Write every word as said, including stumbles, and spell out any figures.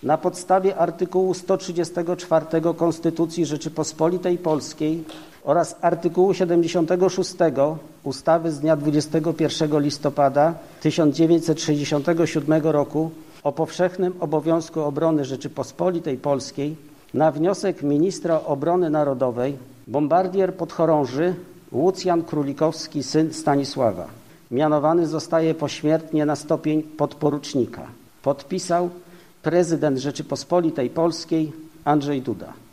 Na podstawie artykułu sto trzydziestego czwartego Konstytucji Rzeczypospolitej Polskiej oraz artykułu siedemdziesiątego szóstego ustawy z dnia dwudziestego pierwszego listopada tysiąc dziewięćset sześćdziesiątego siódmego roku o powszechnym obowiązku obrony Rzeczypospolitej Polskiej na wniosek ministra obrony narodowej bombardier podchorąży Łucjan Królikowski, syn Stanisława, mianowany zostaje pośmiertnie na stopień podporucznika. Podpisał prezydent Rzeczypospolitej Polskiej Andrzej Duda.